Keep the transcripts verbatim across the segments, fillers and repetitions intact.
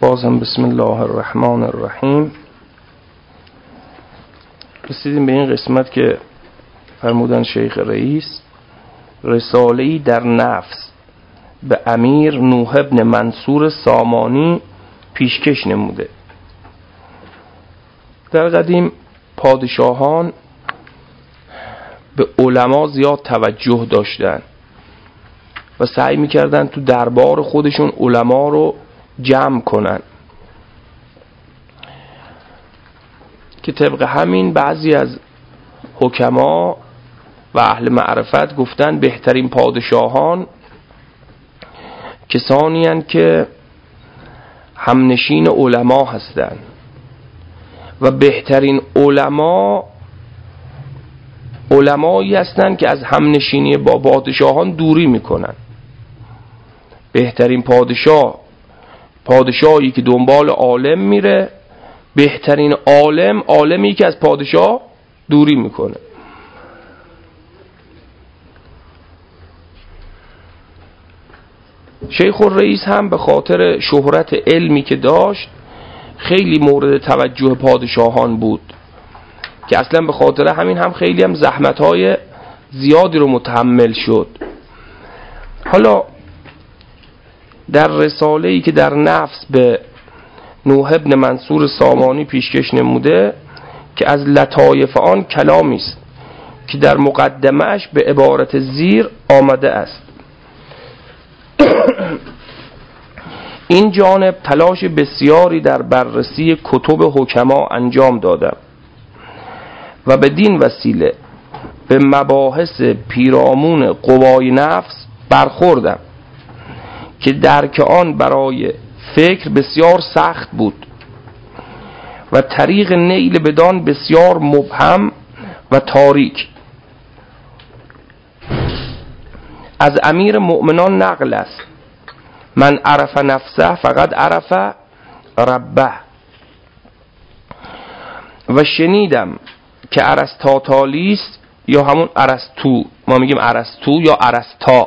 بازم بسم الله الرحمن الرحیم. رسیدیم به این قسمت که فرمودن شیخ رئیس رساله‌ای در نفس به امیر نوح ابن منصور سامانی پیشکش نموده. در قدیم پادشاهان به علما زیاد توجه داشتن و سعی میکردن تو دربار خودشون علما رو جمع کنن که طبق همین بعضی از حکما و اهل معرفت گفتن بهترین پادشاهان کسانی هستند که همنشین علما هستند و بهترین علما علمایی هستند که از همنشینی با پادشاهان دوری میکنن. بهترین پادشاه پادشاهی که دنبال عالم میره، بهترین عالم عالمی که از پادشاه دوری میکنه. شیخ الرئیس هم به خاطر شهرت علمی که داشت خیلی مورد توجه پادشاهان بود که اصلا به خاطر همین هم خیلی هم زحمت‌های زیادی رو متحمل شد. حالا در رساله‌ای که در نفس به نوح ابن منصور سامانی پیشکش نموده که از لطایف آن کلامی است که در مقدمه‌اش به عبارت زیر آمده است: این جانب تلاش بسیاری در بررسی کتب حکما انجام دادم و بدین وسیله به مباحث پیرامون قوای نفس برخوردم که درک آن برای فکر بسیار سخت بود و طریق نیل بدان بسیار مبهم و تاریک. از امیر مؤمنان نقل است: من عرف نفسه فقط عرف ربه. و شنیدم که ارسطاطالیس یا همون ارسطو، ما میگیم ارسطو یا ارسطا،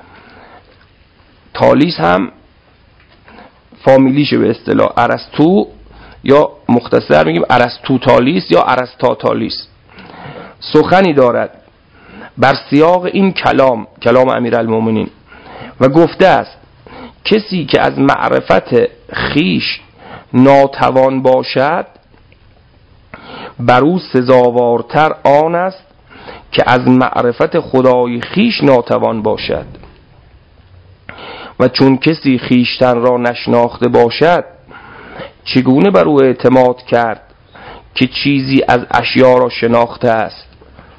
تالیس هم فامیلیشه به اصطلاح ارسطو، یا مختصر میگیم ارسطوطالیس یا ارسطاطالیس، سخنی دارد بر سیاق این کلام کلام امیرالمومنین و گفته است کسی که از معرفت خیش ناتوان باشد بر او سزاوارتر آن است که از معرفت خدای خیش ناتوان باشد. و چون کسی خیشتن را نشناخته باشد چگونه بر او اعتماد کرد که چیزی از اشیا را شناخته است؟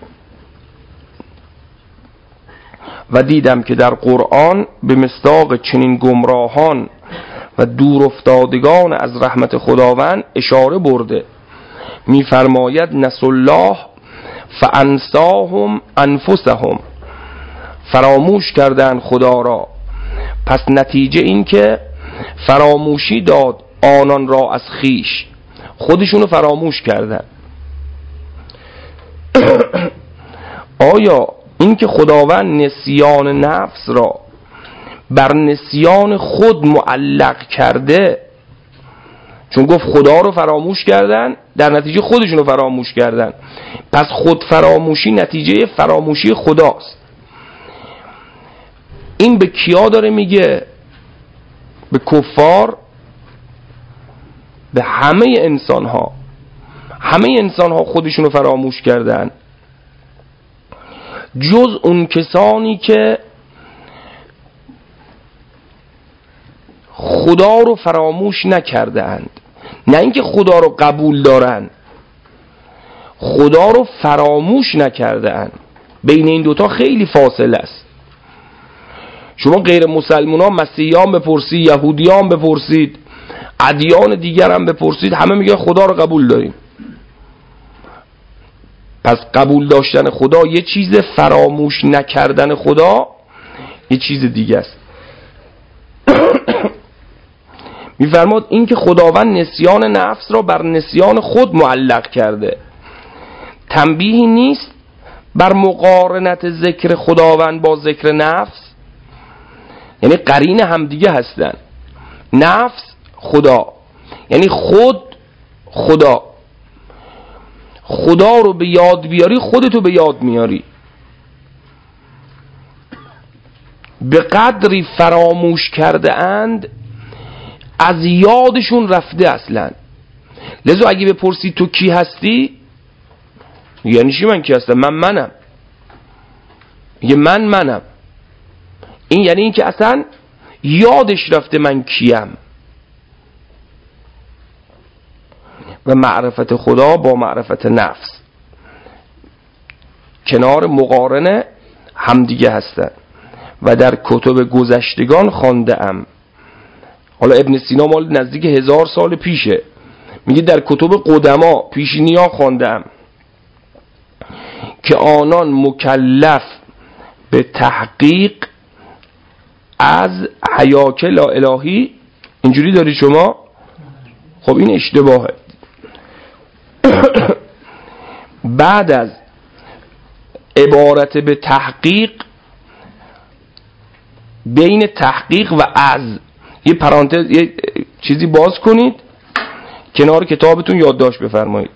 و دیدم که در قرآن به مصداق چنین گمراهان و دور افتادگان از رحمت خداوند اشاره برده. می‌فرماید نسوا الله فانساهم انفسهم، فراموش کردند خدا را، پس نتیجه این که فراموشی داد آنان را از خیش، خودشونو فراموش کردن. آیا این که خداوند نسیان نفس را بر نسیان خود معلق کرده، چون گفت خدا رو فراموش کردن در نتیجه خودشونو فراموش کردن، پس خود فراموشی نتیجه فراموشی خداست. این به کیا داره میگه؟ به کفار؟ به همه انسان ها. همه انسان ها خودشونو فراموش کردن جز اون کسانی که خدا رو فراموش نکردند. نه اینکه خدا رو قبول دارن، خدا رو فراموش نکردند. بین این دوتا خیلی فاصله است. شما غیر مسلمانان، مسیحیان بپرسید، یهودیان بپرسید، ادیان دیگر هم بپرسید، همه میگن خدا رو قبول داریم. پس قبول داشتن خدا یه چیز، فراموش نکردن خدا یه چیز دیگه است. میفرماد این که خداوند نسیان نفس را بر نسیان خود معلق کرده، تنبیهی نیست بر مقارنت ذکر خداوند با ذکر نفس؟ یعنی قرین هم دیگه هستن. نفس خدا، یعنی خود خدا. خدا رو به یاد بیاری خودتو به یاد میاری. به قدری فراموش کرده اند از یادشون رفته اصلا. لذا اگه بپرسی تو کی هستی، یعنی چی من کی هستم؟ من منم. یه من منم. این یعنی این که اصلا یادش رفته من کیم. و معرفت خدا با معرفت نفس کنار مقارنه همدیگه هستن و در کتب گذشتگان خوانده ام. حالا ابن سینا مال نزدیک هزار سال پیشه، میگه در کتب قدما پیشینیان خوانده ام که آنان مکلف به تحقیق از حیاکل الهی. اینجوری داری شما؟ خب این اشتباهه. بعد از عبارت به تحقیق، بین تحقیق و از یه پرانتز، یه چیزی باز کنید کنار کتابتون یادداشت بفرمایید.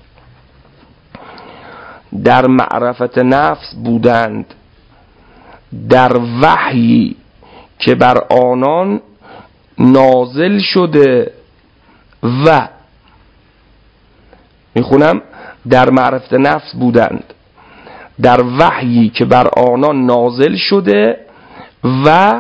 در معرفت نفس بودند در وحی که بر آنان نازل شده و میخونم در معرفت نفس بودند در وحی که بر آنان نازل شده و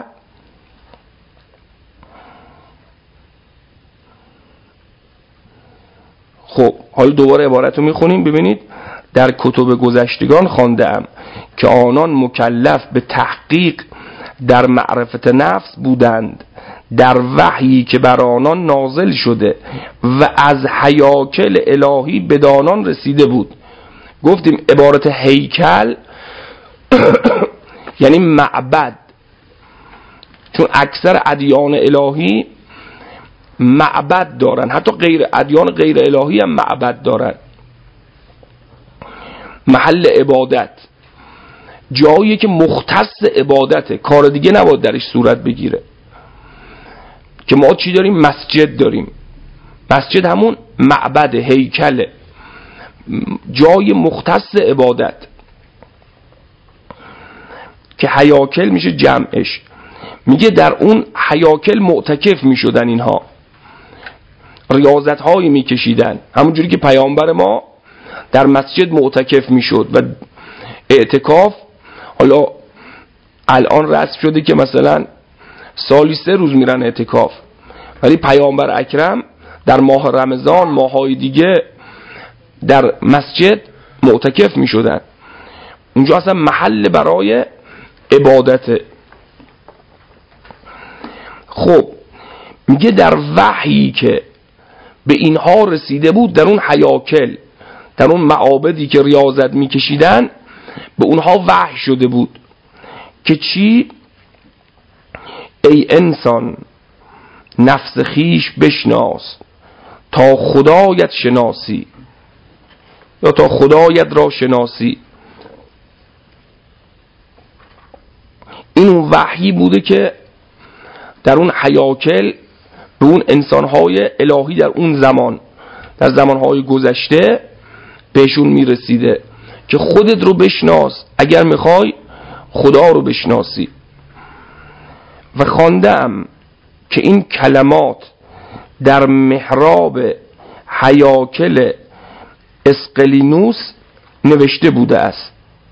خب حالا دوباره عبارت رو میخونیم ببینید. در کتب گذشتگان خوانده ام که آنان مکلف به تحقیق در معرفت نفس بودند در وحی که بر آنان نازل شده و از حیاکل الهی بدانان رسیده بود. گفتیم عبارت هیکل یعنی معبد، چون اکثر ادیان الهی معبد دارن، حتی غیر ادیان غیر الهی هم معبد دارن، محل عبادت، جایی که مختص عبادته، کار دیگه نباید درش صورت بگیره. که ما چی داریم؟ مسجد داریم. مسجد همون معبد، هیکل، جای مختص عبادت که حیاکل میشه جمعش. میگه در اون حیاکل معتکف میشدن، اینها ریاضت هایی میکشیدن، همونجوری که پیامبر ما در مسجد معتکف میشد و اعتکاف. حالا الان رسم شده که مثلا سالی سه روز میرن اعتکاف، ولی پیامبر اکرم در ماه رمضان، ماهای دیگه در مسجد معتکف میشدن. اونجا اصلا محل برای عبادته. خب میگه در وحی که به اینها رسیده بود، در اون حیاکل، در اون معابدی که ریاضت میکشیدن، به اونها وحی شده بود که چی؟ ای انسان نفس خیش بشناس تا خدایت شناسی، یا تا خدایت را شناسی. این اون وحی بوده که در اون حیاکل به اون انسانهای الهی در اون زمان، در زمانهای گذشته بهشون میرسیده که خودت رو بشناس اگر میخوای خدا رو بشناسی. و خواندم که این کلمات در محراب حیاکل اسقلینوس نوشته بوده است.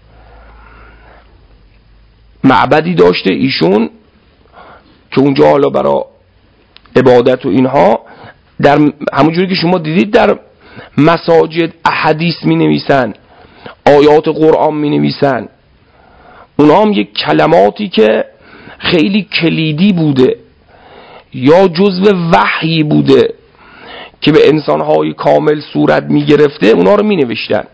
معبدی داشته ایشون که اونجا حالا برای عبادت و اینها، در همونجوری که شما دیدید در مساجد احادیث می نویسن، آیات قرآن می نویسن، اونا هم یک کلماتی که خیلی کلیدی بوده یا جزو وحی بوده که به انسانهای کامل صورت می گرفته، اونا رو می نوشتن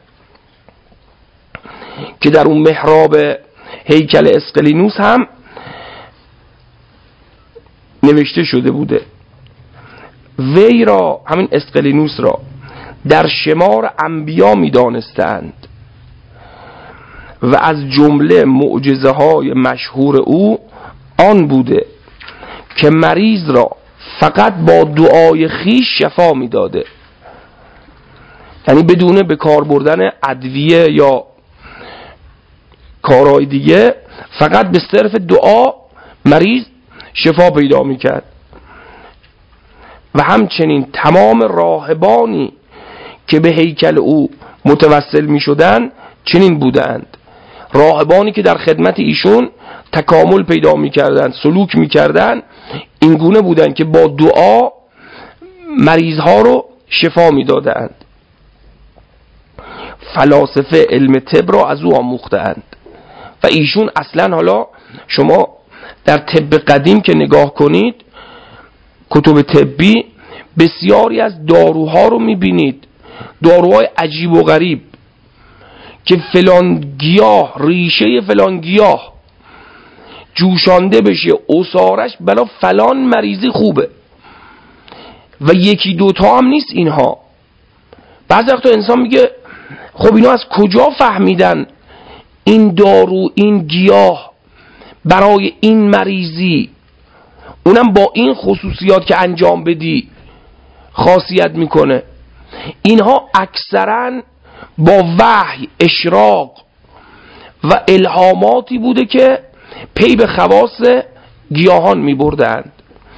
که در اون محراب هیکل اسقلینوس هم نوشته شده بوده. وی را، همین اسقلینوس را، در شمار انبیا می دانستند و از جمله معجزه های مشهور او آن بوده که مریض را فقط با دعای خیش شفا میداده، یعنی بدون به کار بردن ادویه یا کارهای دیگه، فقط به صرف دعا مریض شفا پیدا میکرد. و همچنین تمام راهبانی که به هیکل او متوسل میشدن چنین بودند، راهبانی که در خدمت ایشون تکامل پیدا میکردن، سلوک میکردن، این گونه بودند که با دعا مریضها رو شفا میدادند. فلاسفه علم طب را از او آموختند و ایشون اصلا، حالا شما در طب قدیم که نگاه کنید، کتب طبی، بسیاری از داروها رو میبینید، داروهای عجیب و غریب که فلان گیاه، ریشه فلان گیاه جوشانده بشه عصارش بلا فلان مریضی خوبه. و یکی دوتا هم نیست اینها. بعضی وقتا انسان میگه خب اینا از کجا فهمیدن این دارو، این گیاه برای این مریضی، اونم با این خصوصیات که انجام بدی خاصیت میکنه؟ اینها اکثرا با وحی، اشراق و الهاماتی بوده که پی به خواص گیاهان میبردند،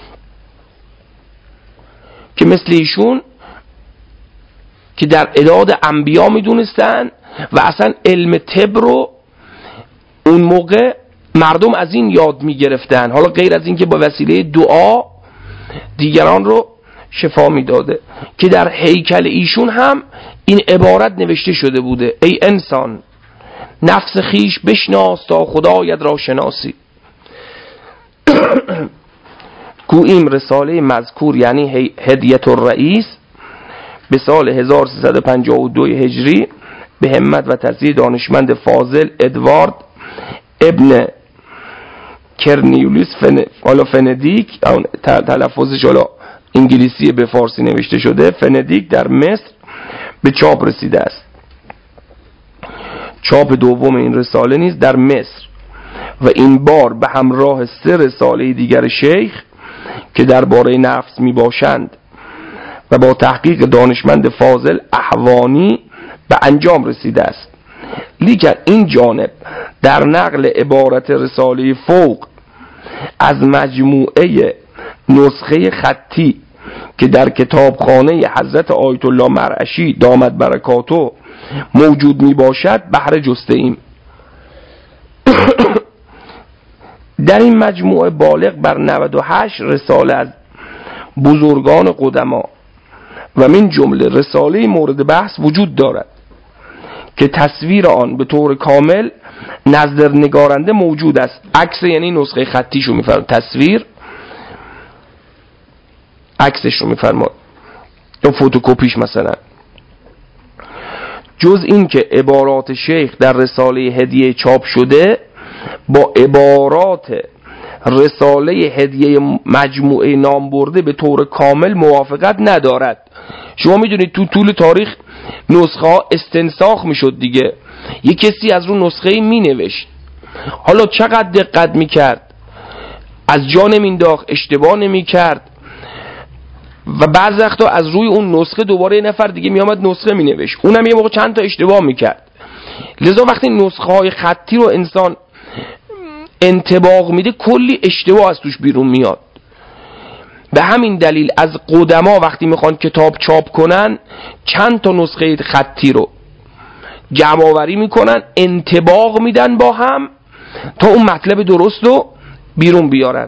که مثل ایشون که در اعداد انبیا میدونستن و اصلا علم طب رو اون موقع مردم از این یاد میگرفتن، حالا غیر از این که با وسیله دعا دیگران رو شفا میداده، که در هیکل ایشون هم این عبارت نوشته شده بوده: ای انسان نفس خیش بشناس تا خدایت را شناسی. گوییم رساله مذکور یعنی هدیت الرئیس به سال هزار و سیصد و پنجاه و دو هجری به همت و تسیه دانشمند فاضل ادوارد ابن کرنیولیس فن... حالا فندیک، تلفظش حالا انگلیسی به فارسی نوشته شده، فندیک در مصر به چاپ رسیده است. چاپ دوم این رساله نیز در مصر و این بار به همراه سه رساله دیگر شیخ که درباره نفس می باشند و با تحقیق دانشمند فاضل احوانی به انجام رسیده است. لیکن این جانب در نقل عبارت رساله فوق از مجموعه نسخه خطی که در کتابخانه حضرت آیت الله مرعشی دامت برکاتو موجود می باشد بهره جسته ایم. در این مجموعه بالغ بر نود و هشت رساله از بزرگان قدما و من جمله رساله مورد بحث وجود دارد که تصویر آن به طور کامل نظر نگارنده موجود است. عکس یعنی نسخه خطیش رو میفرماد، تصویر عکسش رو میفرماد یا فتوکپیش مثلا. جز این که عبارات شیخ در رساله هدیه چاپ شده با عبارات رساله هدیه مجموعه نام برده به طور کامل موافقت ندارد. شما میدونید تو طول تاریخ نسخه ها استنساخ میشد دیگه، یک کسی از رو نسخه می نوشت، حالا چقدر دقت میکرد از جا نمینداخت، اشتباه نمیکرد و بعض وقتا از روی اون نسخه دوباره یه نفر دیگه میامد نسخه مینوشت، اونم یه موقع چند تا اشتباه میکرد. لذا وقتی نسخه های خطی رو انسان انطباق میده کلی اشتباه از توش بیرون میاد. به همین دلیل از قدما وقتی میخوان کتاب چاپ کنن چند تا نسخه خطی رو جمع آوری میکنن، انطباق میدن با هم تا اون مطلب درست رو بیرون بیارن.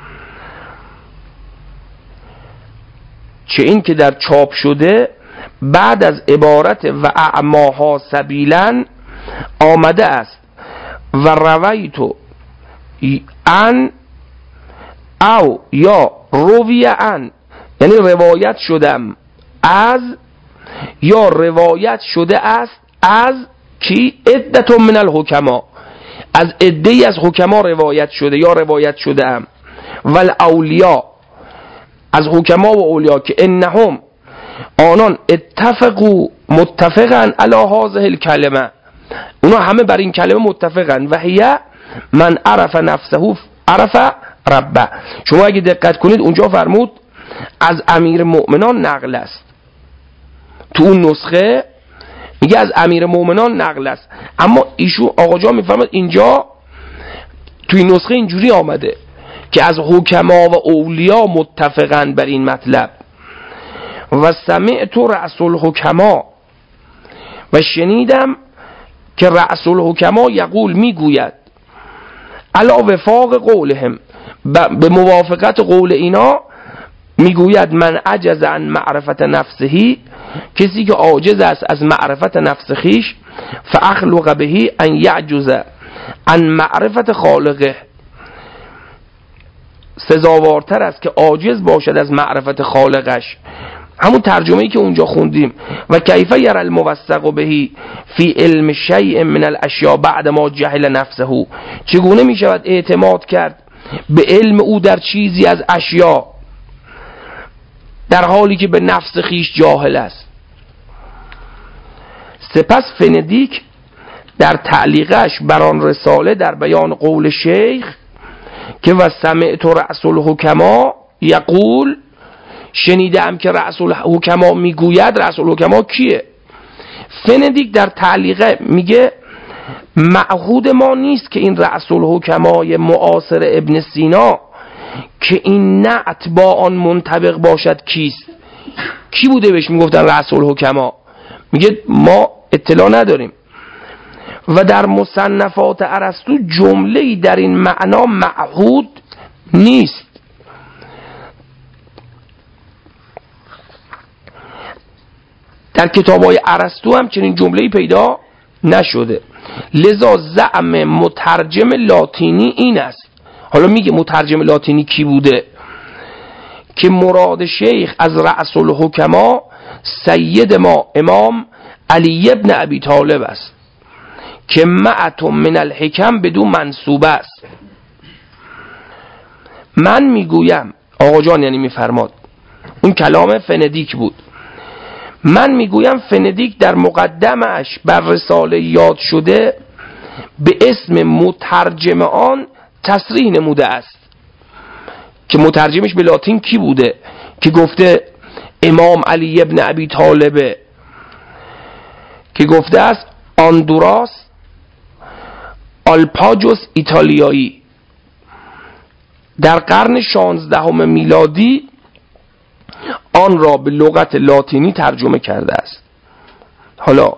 چه این که در چاپ شده بعد از عبارت و اعماها سبیلن آمده است و رویتو ان او یا روی ان، یعنی روایت شدم از یا روایت شده است از کی؟ عدت من الحکما، از عده‌ای از حکما روایت شده یا روایت شده ام. ول اولیا، از حکما و اولیا که انهم آنان اتفقوا متفقا علی هذه الکلمه، اونا همه بر این کلمه متفقن. و هی من عرف نفسه عرف ربه. شما اگه دقت کنید اونجا فرمود از امیر مؤمنان نقل است. تو اون نسخه میگه از امیر مؤمنان نقل است، اما ایشون آقا جان میفرماد اینجا توی نسخه اینجوری آمده که از حکما و اولیا متفقن بر این مطلب. و سمعت رأس الحکما، و شنیدم که رأس الحکما یقول میگوید علی وفاق قولهم، به موافقت قول اینا میگوید من عجز عن معرفت نفسهی، کسی که عاجز است از معرفت نفس خیش، فاخلق بهی ان یعجز عن معرفت خالقه، سزاوارتر است که عاجز باشد از معرفت خالقش. همون ترجمه‌ای که اونجا خوندیم. و کیف یر الموثق بهی فی علم شیء من الاشیاء بعد ما جهل نفسه، چگونه می شود اعتماد کرد به علم او در چیزی از اشیاء در حالی که به نفس خیش جاهل است. سپس فندیک در تعلیقش بر آن رساله در بیان قول شیخ که و سمعت رأس الحکما یقول، شنیدم که رأس الحکما میگوید، رأس الحکما کیه؟ فندیک در تعلیقه میگه معهود ما نیست که این رأس الحکمای معاصر ابن سینا که این نعت با آن منطبق باشد کیست، کی بوده بهش میگفتن رأس الحکما؟ میگه ما اطلاع نداریم. و در مصنفات ارسطو جمله‌ای در این معنا معهود نیست. در کتاب‌های ارسطو هم چنین جمله‌ای پیدا نشده. لذا زعم مترجم لاتینی این است. حالا میگه مترجم لاتینی کی بوده؟ که مراد شیخ از رأس الحکما سید ما امام علی ابن ابی طالب است که معتم من الحکم بدون منصوب است. من میگویم، آقا جان یعنی میفرماد، اون کلام فندیک بود، من میگویم فندیک در مقدمش بر رساله یاد شده به اسم مترجم آن تصریح نموده است که مترجمش به لاتین کی بوده که گفته امام علی ابن ابی طالب، که گفته است آندوراس آلپاجوس ایتالیایی در قرن شانزدهم میلادی آن را به لغت لاتینی ترجمه کرده است. حالا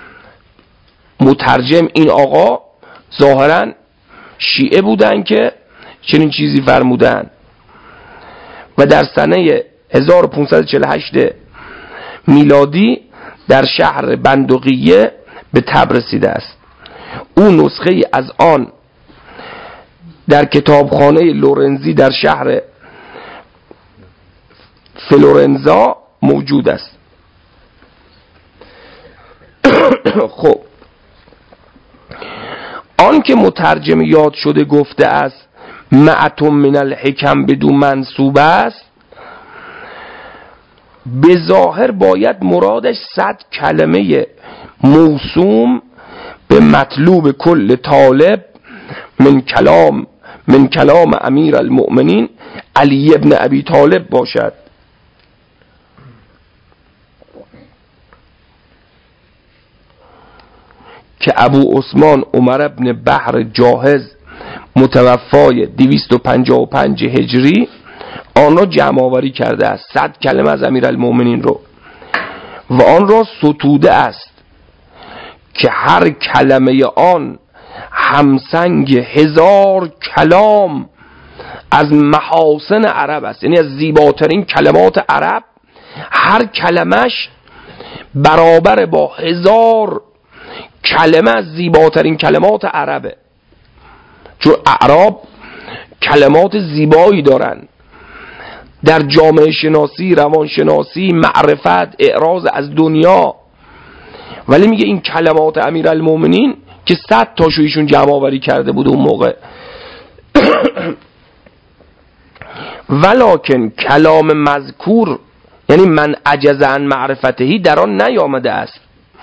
مترجم این آقا ظاهرا شیعه بودن که چنین چیزی فرمودن و در سنه هزار و پانصد و چهل و هشت میلادی در شهر بندقیه به تب رسیده است. او نسخه از آن در کتابخانه لورنزی در شهر فلورنزا موجود است. خب آن که مترجم یاد شده گفته است معتم من الحکم بدون منصوب است، به ظاهر باید مرادش صد کلمه موسوم به مطلوب کل طالب من کلام من کلام امیر المؤمنین علی ابن ابی طالب باشد. که ابو عثمان عمر ابن بحر جاهز متوفای دویست و پنجاه و پنج هجری آن را جمع آوری کرده است، صد کلمه از امیرالمؤمنین رو، و آن را ستوده است که هر کلمه آن همسنگ هزار کلام از محاسن عرب است، یعنی از زیباترین کلمات عرب، هر کلمش برابر با هزار کلمه از زیباترین کلمات عربه، چون اعراب کلمات زیبایی دارن در جامعه شناسی، روان شناسی، معرفت، اعراض از دنیا، ولی میگه این کلمات امیرالمومنین که صد تاشو ایشون جمع آوری کرده بود اون موقع. ولکن کلام مذکور یعنی من عجز عن معرفتهی در آن نیامده است،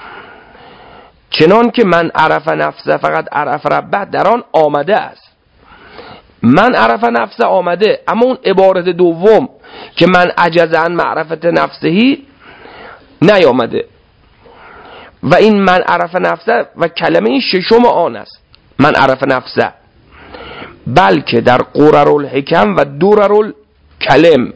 چنان که من عرف نفسه فقط عرف ربه در آن آمده است. من عرف نفسه آمده، اما اون عبارت دوم که من عجز عن معرفت نفسهی نیامده و این من عرف نفسه و کلمه این ششم آن است، من عرف نفسه، بلکه در قرر الحکم و درر الکلم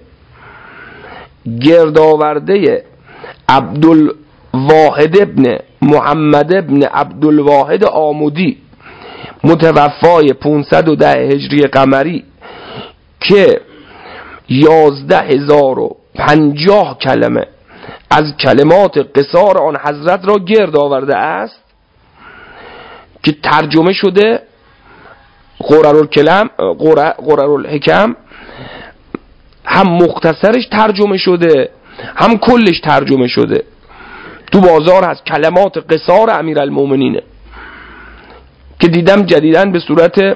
گردآورده عبدالواحد ابن محمد ابن عبدالواحد آمودی متوفای پانصد و ده هجری قمری که یازده هزار و پنجاه کلمه از کلمات قصار آن حضرت را گرد آورده است که ترجمه شده. قرر الکلم قرر الحکم هم مختصرش ترجمه شده هم کلش ترجمه شده، تو بازار هست. کلمات قصار امیرالمومنینه که دیدم جدیدن به صورت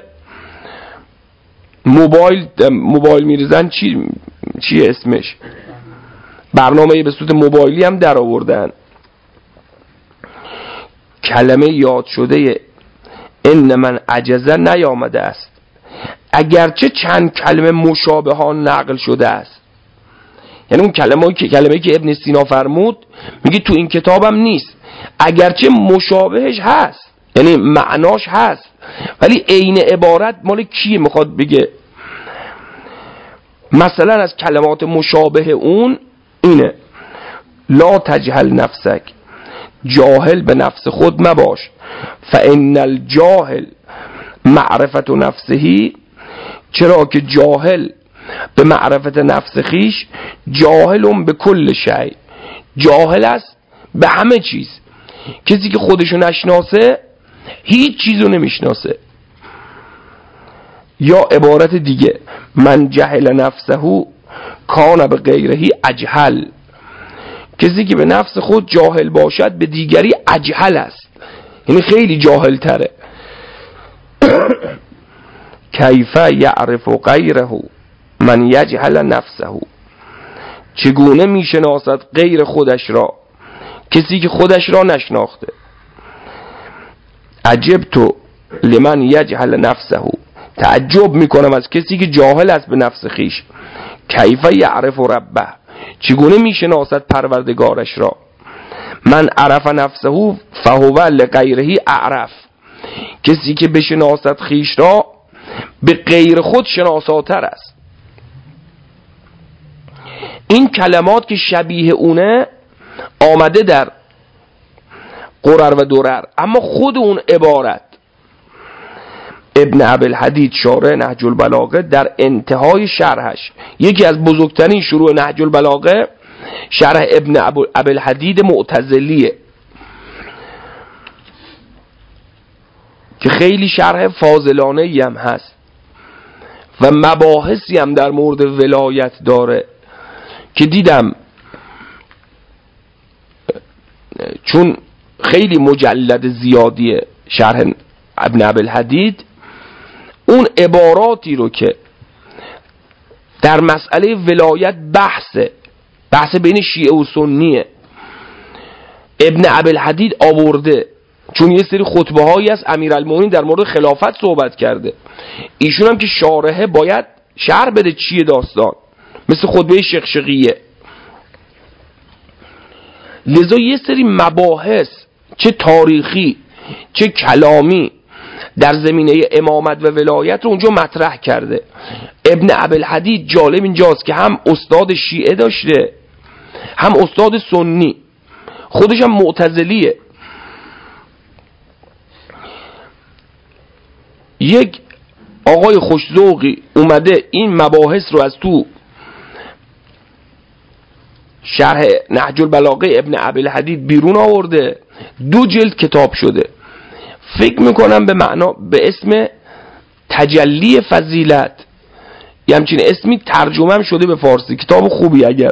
موبایل موبایل میریزن، چی چی اسمش، برنامه به صورت موبایلی هم در آوردن. کلمه یاد شده ان من عجزه نیامده است، اگرچه چند کلمه مشابهان نقل شده است. یعنی اون کلمه که کلمه که ابن سینا فرمود میگه تو این کتابم نیست، اگرچه مشابهش هست، یعنی معناش هست، ولی عین عبارت مال کیه میخواد بگه. مثلا از کلمات مشابه اون اینه: لا تجهل نفسک، جاهل به نفس خود مباش، فان الجاهل معرفت نفسهی، چرا که جاهل به معرفت نفس خیش، جاهلم به کل شیء، جاهل است به همه چیز. کسی که خودشو نشناسه هیچ چیزو نمیشناسه. یا عبارت دیگه: من جهل نفسه کان به غیرهی اجهل، کسی که به نفس خود جاهل باشد به دیگری اجهل است، یعنی خیلی جاهل تره. کیف یعرف غیره من یجهل نفسه، چگونه میشناسد غیر خودش را کسی که خودش را نشناخته. عجبت لمن یجهل نفسه، تعجب میکنم از کسی که جاهل است به نفس خیش. کیف یعرف ربه، چگونه میشناسد پروردگارش را. من عرف نفسه فهو لغیره اعرف، کسی که بشناسد خیش را به غیر خود شناساتر است. این کلمات که شبیه اونه آمده در قرر و درر، اما خود اون عبارت ابن ابوالحدید شارح نهج البلاغه در انتهای شرحش، یکی از بزرگترین شروع نهج البلاغه شرح ابن ابوالحدید معتزلیه که خیلی شرح فاضلانه‌ای هم هست و مباحثی هم در مورد ولایت داره که دیدم چون خیلی مجلد زیادیه شرح ابن ابوالحدید، اون عباراتی رو که در مسئله ولایت بحثه بحث بین شیعه و سنیه ابن ابوالحدید آورده، چون یه سری خطبه هایی از امیرالمومنین در مورد خلافت صحبت کرده، ایشون هم که شارحه باید شرح بده چیه داستان، مثل خطبه شقشقیه. لذا یه سری مباحث چه تاریخی چه کلامی در زمینه امامت و ولایت رو اونجا مطرح کرده. ابن ابوالحدید جالب اینجاست که هم استاد شیعه داشته هم استاد سنی، خودش هم معتزلیه. یک آقای خوشذوقی اومده این مباحث رو از تو شرح نهج البلاغه ابن ابوالحدید بیرون آورده، دو جلد کتاب شده. فکر میکنم به معنا به اسم تجلی فضیلت یه همچین اسمی ترجمه هم شده به فارسی. کتاب خوبی اگر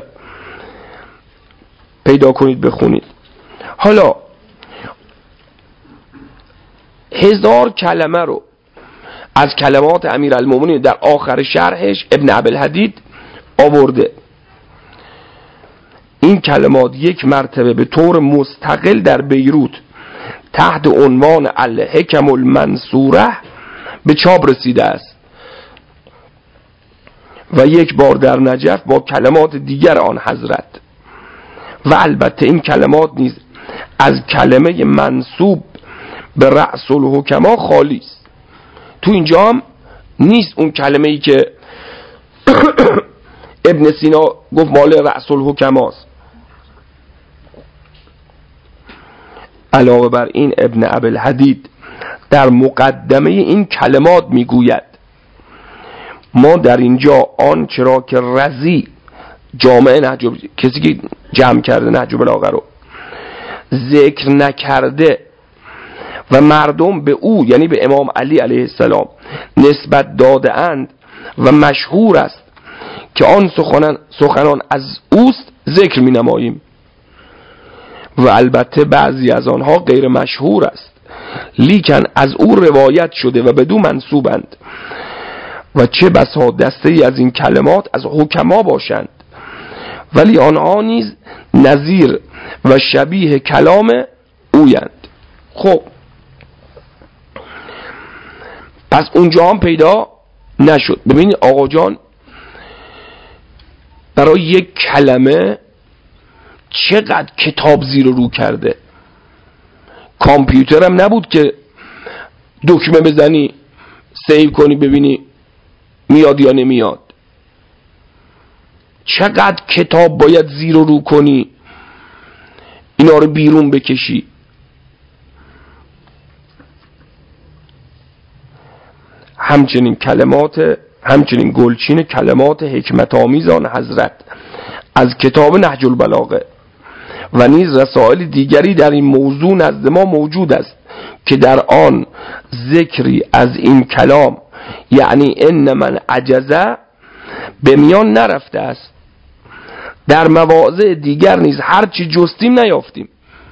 پیدا کنید بخونید. حالا هزار کلمه رو از کلمات امیرالمومنین در آخر شرحش ابن ابوالحدید آورده. این کلمات یک مرتبه به طور مستقل در بیروت تحت عنوان الحکم المنصوره به چاپ رسیده است و یک بار در نجف با کلمات دیگر آن حضرت. و البته این کلمات نیز از کلمه منسوب به رأس الحکما خالی است. تو اینجا هم نیست اون کلمه ای که ابن سینا گفت مال رأس الحکماست. علاوه بر این ابن ابوالحدید در مقدمه این کلمات میگوید ما در اینجا آن چرا که رضی جامعه نهج، کسی که جمع کرده نهج بلاغه رو ذکر نکرده و مردم به او یعنی به امام علی علیه السلام نسبت داده اند و مشهور است که آن سخنان, سخنان از اوست ذکر می نماییم و البته بعضی از آنها غیر مشهور است لیکن از او روایت شده و بدو منسوبند و چه بسا دسته ای از این کلمات از حکما باشند ولی آنها نیز نظیر و شبیه کلام اویند. خب پس اونجا هم پیدا نشد. ببینید آقا جان برای یک کلمه چقدر کتاب زیر و رو کرده. کامپیوتر هم نبود که دکمه بزنی سیو کنی ببینی میاد یا نمیاد. چقدر کتاب باید زیر و رو کنی اینا رو بیرون بکشی. همچنین کلمات همچنین گلچین کلمات حکمت آمیز آن حضرت از کتاب نهج البلاغه و نیز رسائل دیگری در این موضوع نزد ما موجود است که در آن ذکری از این کلام یعنی ان من عجزه به میان نرفته است. در مواضع دیگر نیز هرچی جستیم نیافتیم.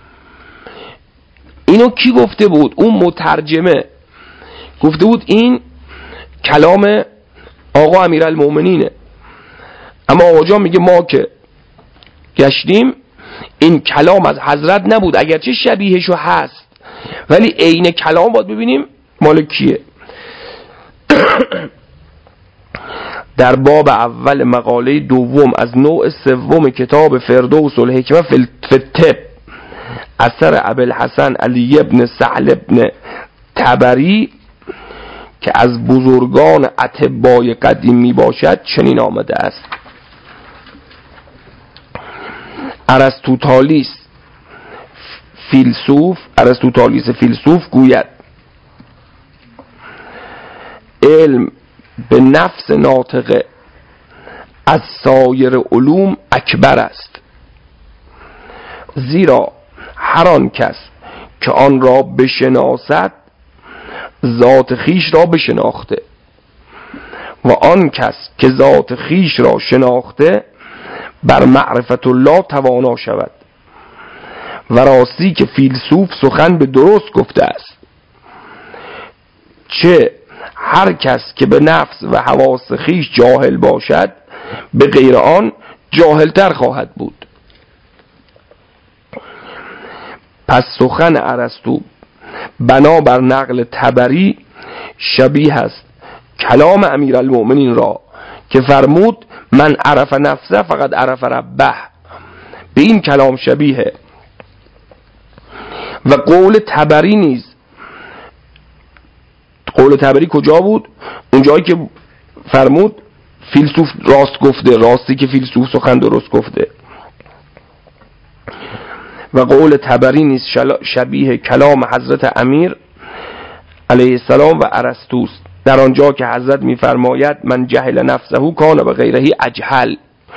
اینو کی گفته بود؟ اون مترجمه گفته بود این کلام آقا امیرالمومنینه. اما آقا جان میگه ما که گشتیم این کلام از حضرت نبود، اگرچه شبیهشو هست ولی عین کلام باید ببینیم مال کیه. در باب اول مقاله دوم از نوع سوم کتاب فردوس الحکمه فی الطب اثر ابوالحسن علی ابن سهل ابن طبری که از بزرگان اطبای قدیم می باشد چنین آمده است: ارسطوطالیس فیلسوف ارسطوطالیس فیلسوف گوید علم به نفس ناطقه از سایر علوم اکبر است، زیرا هر آن کس که آن را بشناسد ذات خیش را بشناخته و آن کس که ذات خیش را شناخته بر معرفت الله توانا شود. و راستی که فیلسوف سخن به درست گفته است، چه هر کس که به نفس و حواس خیش جاهل باشد به غیر آن جاهلتر خواهد بود. پس سخن ارسطو بنابر نقل طبری شبیه است کلام امیرالمؤمنین را که فرمود من عرف نفسه فقط عرف ربه. به این کلام شبیه. و قول طبری نیز، قول طبری کجا بود؟ اونجایی که فرمود فیلسوف راست گفته، راستی که فیلسوف سخن درست گفته. و قول طبری نیز شبیه کلام حضرت امیر علیه السلام و ارسطوست، در آنجا که حضرت می‌فرماید من جهل نفسه کان به غیره اجهل.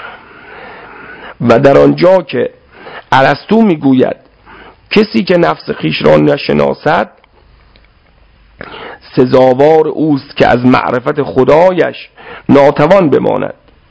و در آنجا که ارسطو میگوید کسی که نفس خیش را نشناسد سزاوار اوست که از معرفت خدایش ناتوان بماند.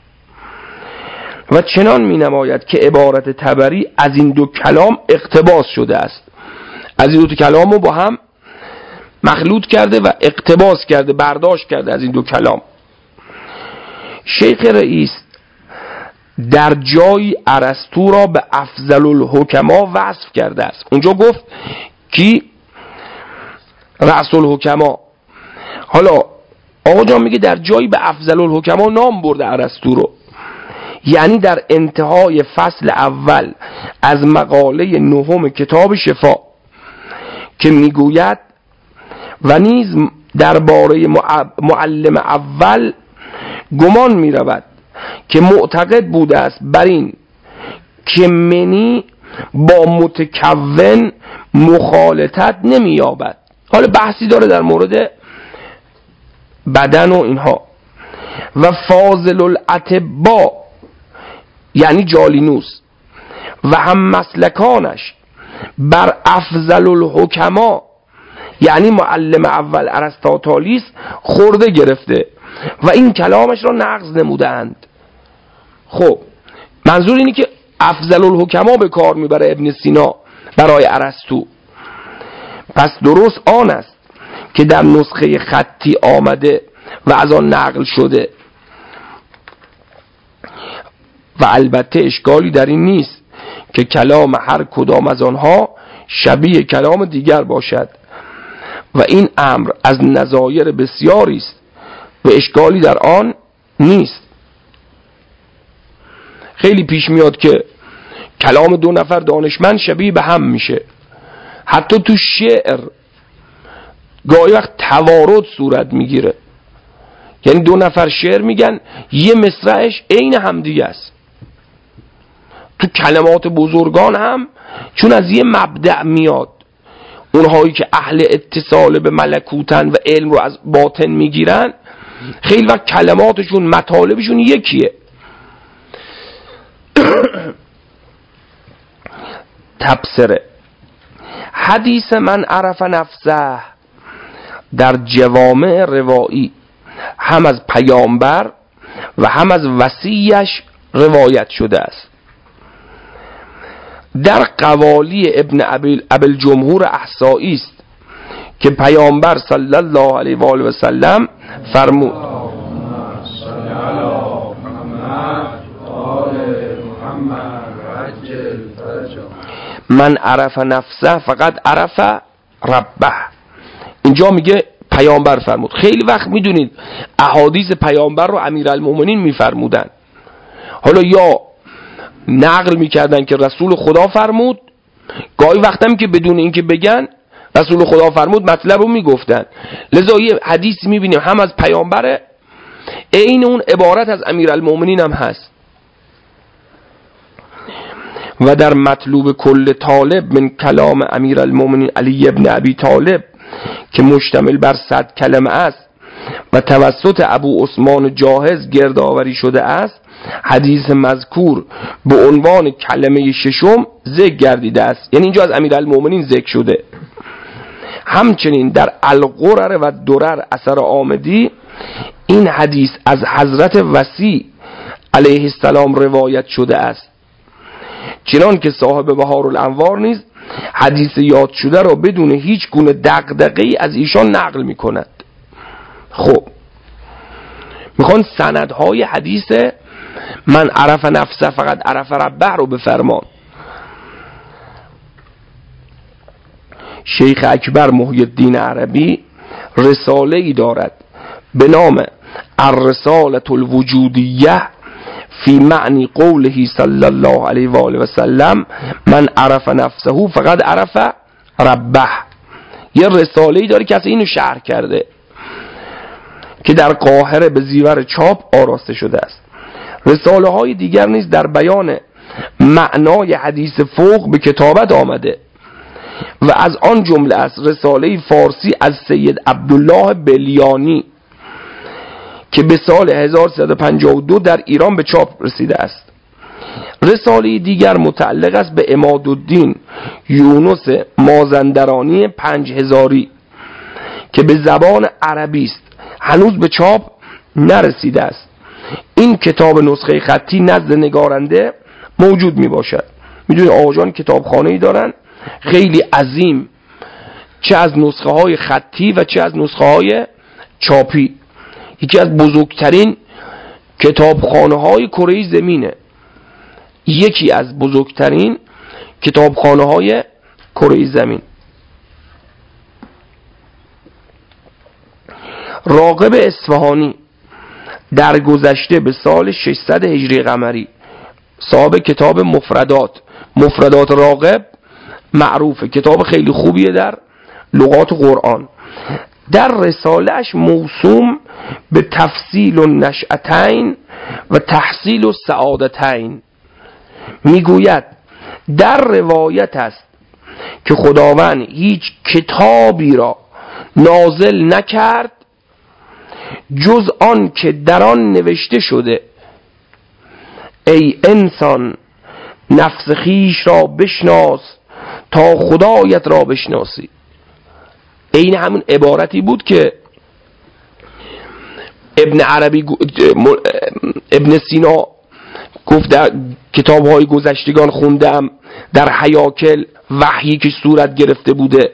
و چنان می نماید که عبارت طبری از این دو کلام اقتباس شده است. از این دو کلام رو با هم مخلوط کرده و اقتباس کرده، برداشت کرده از این دو کلام. شیخ رئیس در جایی ارسطو را به افضل الحکما وصف کرده است. اونجا گفت کی؟ رأس الحکما. حالا آقا جان میگه در جایی به افضل الحکما نام برده ارسطو رو، یعنی در انتهای فصل اول از مقاله نهم کتاب شفا که میگوید و نیز درباره معلم اول گمان میرود که معتقد بوده است بر این که منی با متکون مخالطت نمییابد. حالا بحثی داره در مورد بدن و اینها. و فاضل الاطباء یعنی جالینوس و هم مسلکانش بر افضل الحکما یعنی معلم اول ارسطاطالیس خورده گرفته و این کلامش را نقض نمودند. خب منظور اینه که افضل الحکما به کار میبره ابن سینا برای ارسطو. پس درست آن است که در نسخه خطی آمده و از آن نقل شده و البته اشکالی در این نیست که کلام هر کدام از آنها شبیه کلام دیگر باشد و این امر از نظایر بسیاری است و اشکالی در آن نیست. خیلی پیش میاد که کلام دو نفر دانشمند شبیه به هم میشه، حتی تو شعر گاهی وقت توارد صورت میگیره، یعنی دو نفر شعر میگن یه مصرعش عین همدیگه است. تو کلمات بزرگان هم چون از یه مبدأ میاد، اونهایی که اهل اتصال به ملکوتن و علم رو از باطن میگیرن خیلی وقت کلماتشون مطالبشون یکیه. تبصره حدیث من عرف نفسه در جوامع روایی هم از پیامبر و هم از وصیش روایت شده است. در قوالی ابن ابی جمهور احصایی است که پیامبر صلی الله علیه و آله و سلم فرمود من عرف نفسه فقط عرف ربه. اینجا میگه پیامبر فرمود. خیلی وقت میدونید احادیث پیامبر رو امیرالمومنین میفرمودن، حالا یا نقل میکردن که رسول خدا فرمود، گاهی وقتم که بدون اینکه بگن رسول خدا فرمود مطلب رو میگفتن. لذا یه حدیث میبینیم هم از پیامبره، عین اون عبارت از امیرالمومنین هم هست. و در مطلوب کل طالب من کلام امیرالمومنین علی ابن ابی طالب که مشتمل بر صد کلمه است و توسط ابو عثمان جاهز گردآوری شده است، حدیث مذکور به عنوان کلمه ششم ذکر گردیده است، یعنی اینجا از امیرالمومنین ذکر شده. همچنین در القرر و درر اثر آمدی این حدیث از حضرت وصی علیه السلام روایت شده است، چنان که صاحب بهار الانوار نیز حدیث یاد شده را بدون هیچ گونه دغدغه‌ای از ایشان نقل می کند. خب میخوان سندهای حدیث من عرف نفسه فقط عرف ربه رو بفرمان. شیخ اکبر محی الدین عربی رساله ای دارد به نام الرسالة الوجودیه فی معنی قوله صلی الله علیه و آله و سلم من عرف نفسه فقط عرف ربه. یه رساله ای داره که اصلا اینو شرح کرده که در قاهره به زیور چاپ آراسته شده است. رساله های دیگر نیز در بیان معنای حدیث فوق به کتابت آمده و از آن جمله است رساله فارسی از سید عبدالله بلیانی که به سال هزار و سیصد و پنجاه و دو در ایران به چاپ رسیده است. رساله دیگر متعلق است به عمادالدین یونس مازندرانی پنج هزاری که به زبان عربی است، هنوز به چاپ نرسیده است. این کتاب نسخه خطی نزد نگارنده موجود می باشد. میدونی آقایان کتابخانه‌ای دارن خیلی عظیم، چه از نسخه های خطی و چه از نسخه های چاپی. یکی از بزرگترین کتابخانه های کره زمینه، یکی از بزرگترین کتابخانه های کره زمین. راغب اصفهانی در گذشته به سال ششصد هجری قمری، صاحب کتاب مفردات، مفردات راغب معروفه، کتاب خیلی خوبیه در لغات قرآن، در رسالهش موسوم به تفصیل النشأتین و تحصیل السعادتین میگوید در روایت است که خداوند هیچ کتابی را نازل نکرد جز آن که در آن نوشته شده ای انسان نفس خیش را بشناس تا خدایت را بشناسی. این همون عبارتی بود که ابن عربی ابن سینا گفت در کتاب‌های گذشتگان خوندم در هیاکل وحیی که صورت گرفته بوده،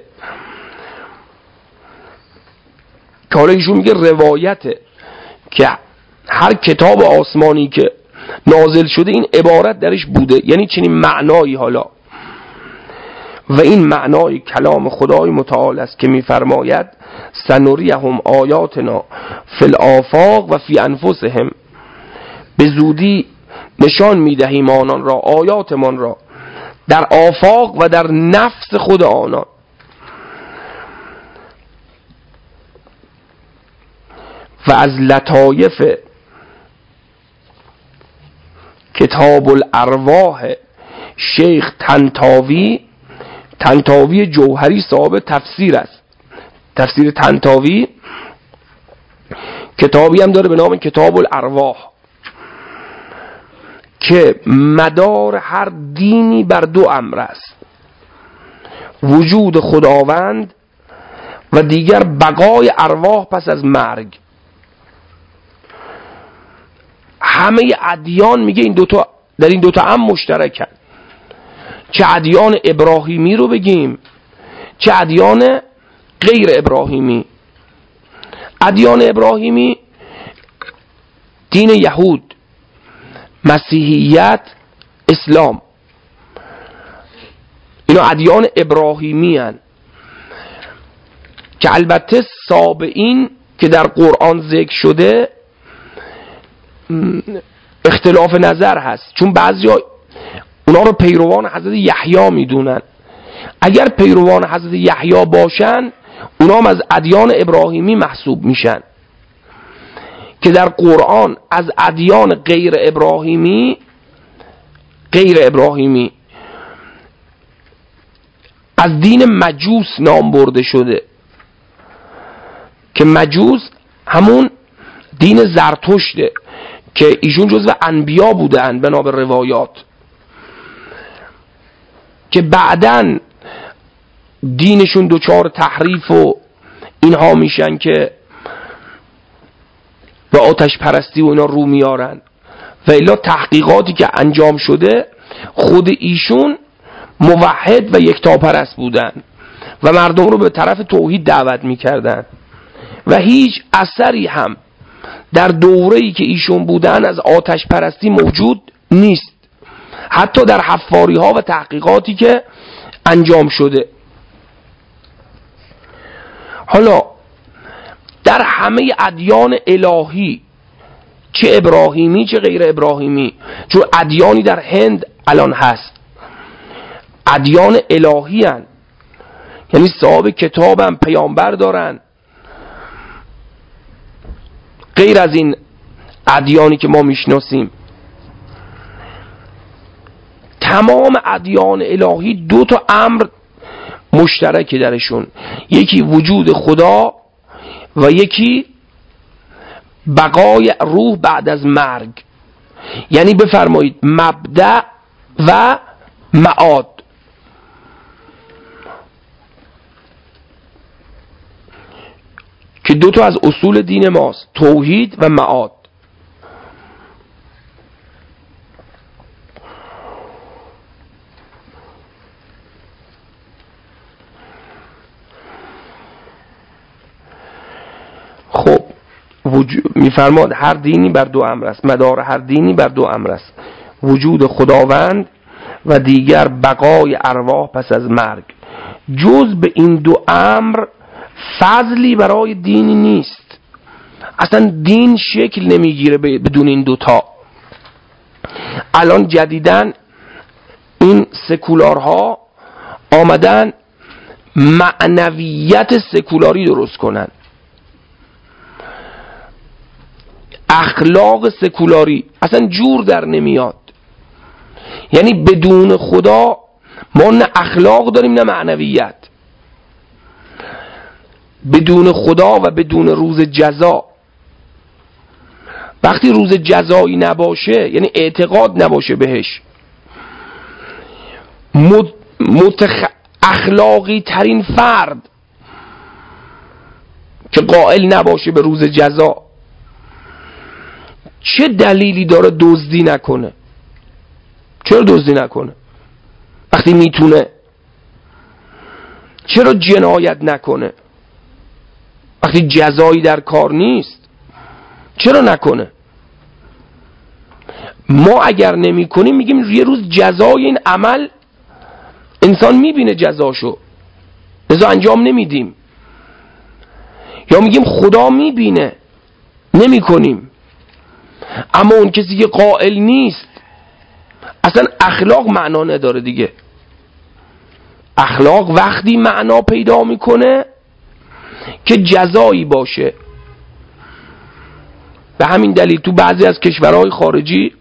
که حالا ایشون میگه روایته که هر کتاب آسمانی که نازل شده این عبارت درش بوده، یعنی چنین معنایی. حالا و این معنای کلام خدای متعال است که میفرماید سنریهم آیاتنا فی الآفاق و فی انفسهم، به زودی نشان میدهیم آنان را، آیاتمان را، در آفاق و در نفس خود آنان. و از لطایف کتاب الارواح شیخ طنطاوی، طنطاوی جوهری صاحب تفسیر است، تفسیر طنطاوی کتابی هم داره به نام کتاب الارواح که مدار هر دینی بر دو امر است، وجود خداوند و دیگر بقای ارواح پس از مرگ. همه ادیان میگه این دوتا در این دوتا هم مشترکن، چه ادیان ابراهیمی رو بگیم چه ادیان غیر ابراهیمی. ادیان ابراهیمی دین یهود، مسیحیت، اسلام، اینا ادیان ابراهیمی هن که البته سابعین که در قرآن ذکر شده اختلاف نظر هست، چون بعضیا اونا رو پیروان حضرت یحیی میدونن. اگر پیروان حضرت یحیی باشن اونا هم از ادیان ابراهیمی محسوب میشن، که در قرآن از ادیان غیر ابراهیمی غیر ابراهیمی از دین مجوس نام برده شده، که مجوس همون دین زرتشته که ایشون جزو انبیا بودن بنا به روایات، که بعدن دینشون دوچار تحریف و اینها میشن که به آتش پرستی و اینا رو میارن. و الا تحقیقاتی که انجام شده خود ایشون موحد و یکتاپرست بودن و مردم رو به طرف توحید دعوت میکردن و هیچ اثری هم در دوره‌ای که ایشون بودن از آتش پرستی موجود نیست، حتی در حفاری ها و تحقیقاتی که انجام شده. حالا در همه ادیان الهی، چه ابراهیمی چه غیر ابراهیمی، چون ادیانی در هند الان هست ادیان الهی هن، یعنی صاحب کتابن، پیامبر دارن، غیر از این ادیانی که ما میشناسیم. تمام ادیان الهی دو تا امر مشترک درشون، یکی وجود خدا و یکی بقای روح بعد از مرگ، یعنی بفرمایید مبدأ و معاد. که دو تا از اصول دین ماست، توحید و معاد. خب میفرماد هر دینی بر دو امر است، مدار هر دینی بر دو امر است، وجود خداوند و دیگر بقای ارواح پس از مرگ. جز به این دو امر فضلی برای دینی نیست. اصلا دین شکل نمیگیره بدون این دوتا. الان جدیدن این سکولارها آمدن معنویت سکولاری درست کنن، اخلاق سکولاری، اصلا جور در نمیاد. یعنی بدون خدا ما نه اخلاق داریم نه معنویت. بدون خدا و بدون روز جزا، وقتی روز جزایی نباشه یعنی اعتقاد نباشه بهش، متخ... اخلاقی ترین فرد که قائل نباشه به روز جزا چه دلیلی داره دزدی نکنه؟ چرا دزدی نکنه وقتی میتونه؟ چرا جنایت نکنه وقتی جزایی در کار نیست؟ چرا نکنه؟ ما اگر نمی کنیم میگیم یه روز جزای این عمل انسان میبینه جزاشو، لذا انجام نمیدیم. یا میگیم خدا میبینه نمی کنیم. اما اون کسی که قائل نیست اصلا اخلاق معنا نداره دیگه. اخلاق وقتی معنا پیدا میکنه که جزایی باشه. به همین دلیل تو بعضی از کشورهای خارجی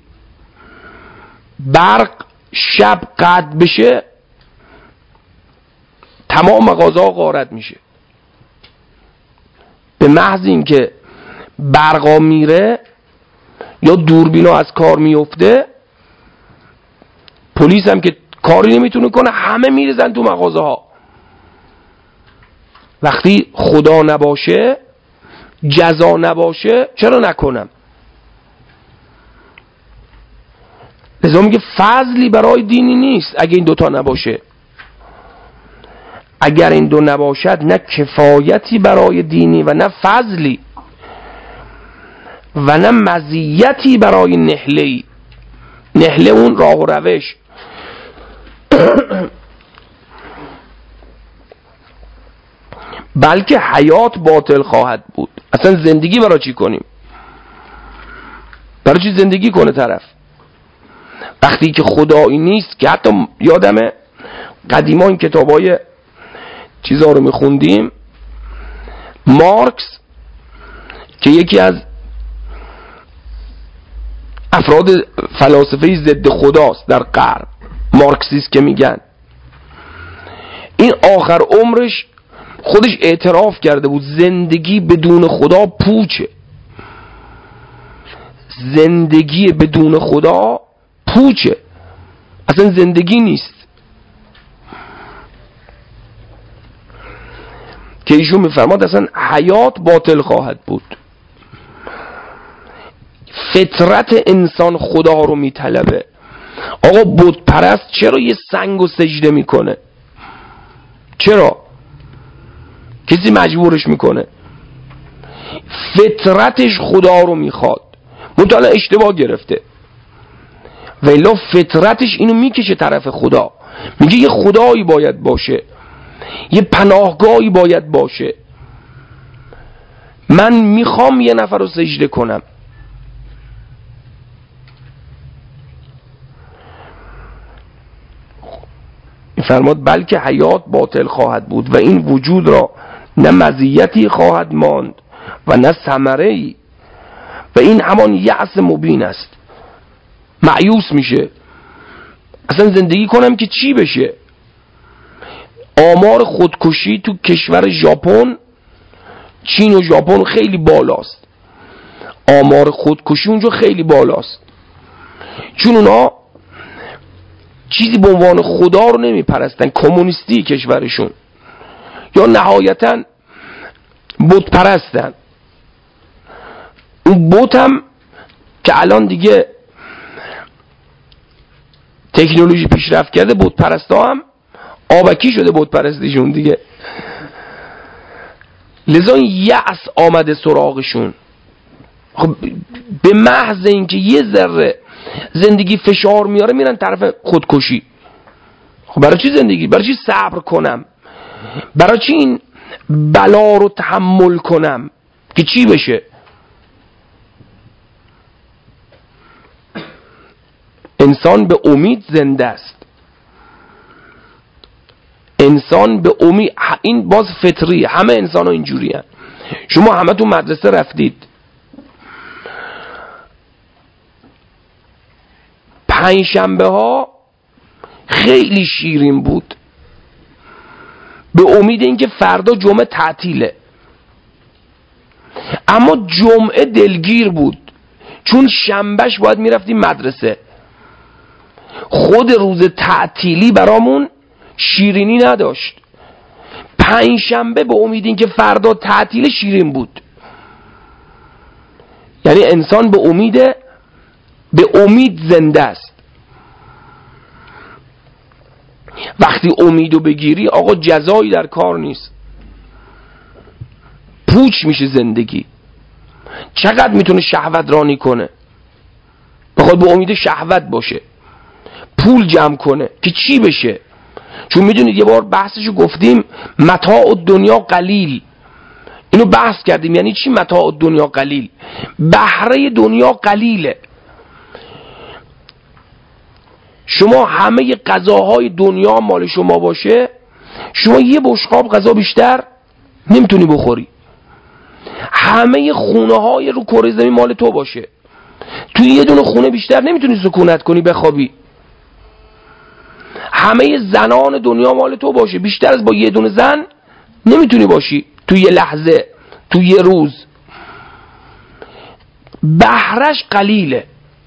برق شب قطع بشه تمام مغازه‌ها غارت میشه، به محض اینکه برقا میره یا دوربینا از کار میفته، پلیس هم که کاری نمیتونه کنه، همه میریزن تو مغازه ها. وقتی خدا نباشه، جزا نباشه، چرا نکنم؟ لذا میگه فضلی برای دینی نیست اگه این دوتا نباشه. اگر این دو نباشد نه کفایتی برای دینی و نه فضلی و نه مزیتی برای نهله‌ای. نهله اون راه و روش. بلکه حیات باطل خواهد بود. اصلا زندگی برای چی کنیم؟ برای چی زندگی کنه طرف وقتی که خدایی نیست؟ که حتی یادمه قدیما این کتابای چیزها رو میخوندیم، مارکس که یکی از افراد فلاسفه ضد خداست در غرب، مارکسیست که میگن، این آخر عمرش خودش اعتراف کرده بود زندگی بدون خدا پوچه. زندگی بدون خدا پوچه، اصلا زندگی نیست. که ایشون میفرماد اصلا حیات باطل خواهد بود. فطرت انسان خدا رو میطلبه. آقا بت پرست چرا یه سنگو سجده میکنه؟ چرا؟ کسی مجبورش میکنه؟ فطرتش خدا رو میخواد، مطالعه اشتباه گرفته. ولی فطرتش اینو میکشه طرف خدا، میگه یه خدایی باید باشه، یه پناهگاهی باید باشه، من میخوام یه نفر رو سجده کنم. فرماد بلکه حیات باطل خواهد بود و این وجود را نه مزیتی خواهد ماند و نه ثمره‌ای و این همان یأس مبین است. مایوس میشه، اصلا زندگی کنم که چی بشه؟ آمار خودکشی تو کشور ژاپن، چین و ژاپن خیلی بالاست. آمار خودکشی اونجا خیلی بالاست، چون اونا چیزی به عنوان خدا رو نمیپرستن، کمونیستی کشورشون، یا نهایتاً بت پرستن. اون بت هم که الان دیگه تکنولوژی پیشرفت کرده، بت پرستا هم آبکی شده بت پرستیشون دیگه. لذا این یأس آمده سراغشون. خب به محض اینکه یه ذره زندگی فشار میاره میرن طرف خودکشی. خب برای چی زندگی؟ برای چی صبر کنم؟ برای چی این بلا رو تحمل کنم که چی بشه؟ انسان به امید زنده است. انسان به امید، این باز فطری، همه انسان ها اینجوری هست. شما همه تو مدرسه رفتید، پنجشنبه ها خیلی شیرین بود به امید اینکه فردا جمعه تعطیله، اما جمعه دلگیر بود چون شنبهش باید میرفتیم مدرسه. خود روز تعطیلی برامون شیرینی نداشت. پنجشنبه به امید اینکه فردا تعطیل شیرین بود. یعنی انسان به امید به امید زنده است. وقتی امیدو بگیری آقا جزایی در کار نیست، پوچ میشه زندگی. چقدر میتونه شهوت رانی کنه، بخواد به امید شهوت باشه، پول جمع کنه که چی بشه. چون میدونید یه بار بحثشو گفتیم، متاع الدنیا قلیل. اینو بحث کردیم یعنی چی متاع الدنیا قلیل؟ بهره دنیا قلیله. شما همه غذاهای دنیا مال شما باشه، شما یه بشقاب غذا بیشتر نمیتونی بخوری. همه خونه های رو کره زمین مال تو باشه، توی یه دونه خونه بیشتر نمیتونی سکونت کنی بخوابی. همه زنان دنیا مال تو باشه، بیشتر از با یه دونه زن نمیتونی باشی توی یه لحظه، توی یه روز. بهرش قلیله،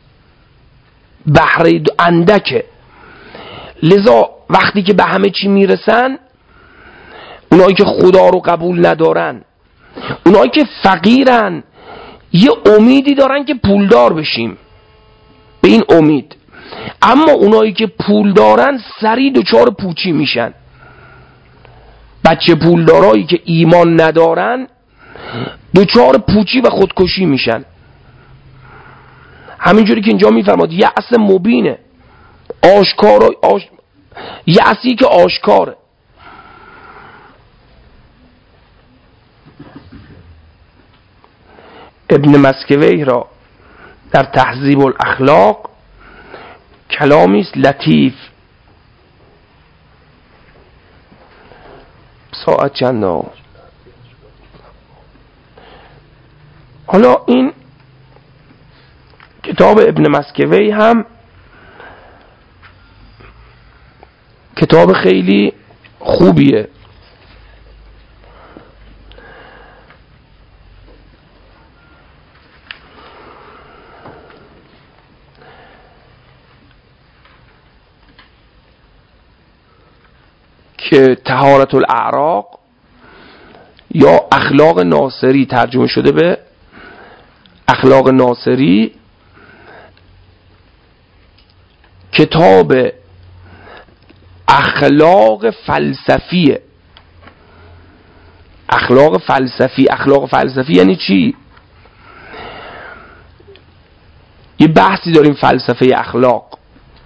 بهره اندکه. لذا وقتی که به همه چی میرسن، اونایی که خدا رو قبول ندارن، اونایی که فقیرن، یه امیدی دارن که پولدار بشیم، به این امید. اما اونایی که پول دارن سریع دچار پوچی میشن. بچه پولدارایی که ایمان ندارن دچار پوچی و خودکشی میشن. همینجوری که اینجا میفرماد یأس مبینه، آشکار آش... یأسی که آشکاره. ابن مسکوی را در تهذیب الاخلاق کلامی است لطیف. ساعت چند ها؟ حالا این کتاب ابن مسکوی هم کتاب خیلی خوبیه. که طهارت الاعراق یا اخلاق ناصری ترجمه شده به اخلاق ناصری، کتاب اخلاق فلسفیه. اخلاق فلسفی. اخلاق فلسفی یعنی چی؟ یه بحثی داریم فلسفه اخلاق.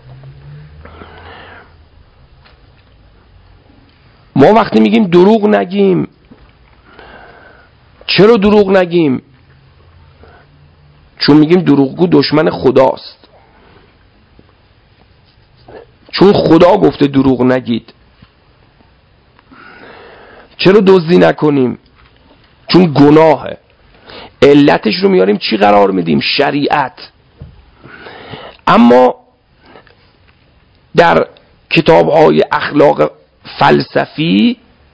ما وقتی میگیم دروغ نگیم، چرا دروغ نگیم؟ چون میگیم دروغگو دشمن خداست. چون خدا گفته دروغ نگید. چرا دزدی نکنیم؟ چون گناهه. علتش رو میاریم چی قرار میدیم؟ شریعت. اما در کتاب‌های اخلاق فلسفی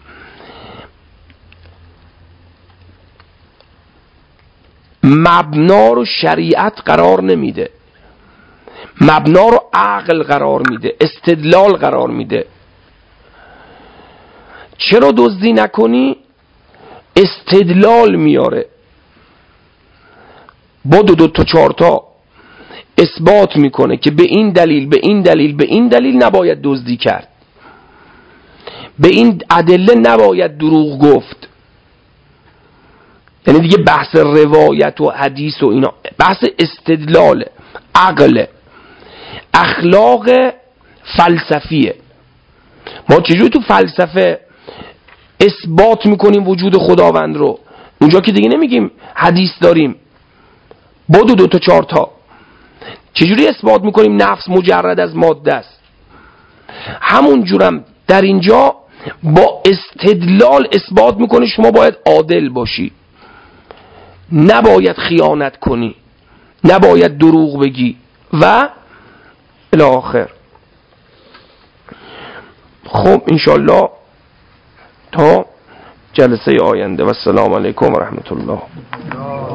مبنا رو شریعت قرار نمیده، مبنا رو عقل قرار میده، استدلال قرار میده. چرا دزدی نکنی؟ استدلال میاره، با دو دو تا چهار تا اثبات میکنه که به این دلیل به این دلیل به این دلیل نباید دزدی کرد، به این ادله نباید دروغ گفت. یعنی دیگه بحث روایت و حدیث و اینا، بحث استدلال، عقل، اخلاق فلسفیه. ما چجوری تو فلسفه اثبات میکنیم وجود خداوند رو؟ اونجا که دیگه نمیگیم حدیث داریم با دو دو تا چهار تا، چجوری اثبات میکنیم نفس مجرد از ماده است؟ همون جورم در اینجا با استدلال اثبات میکنی شما باید عادل باشی، نباید خیانت کنی، نباید دروغ بگی و الی آخر. خب انشالله تا جلسه آینده و السلام علیکم و رحمت الله.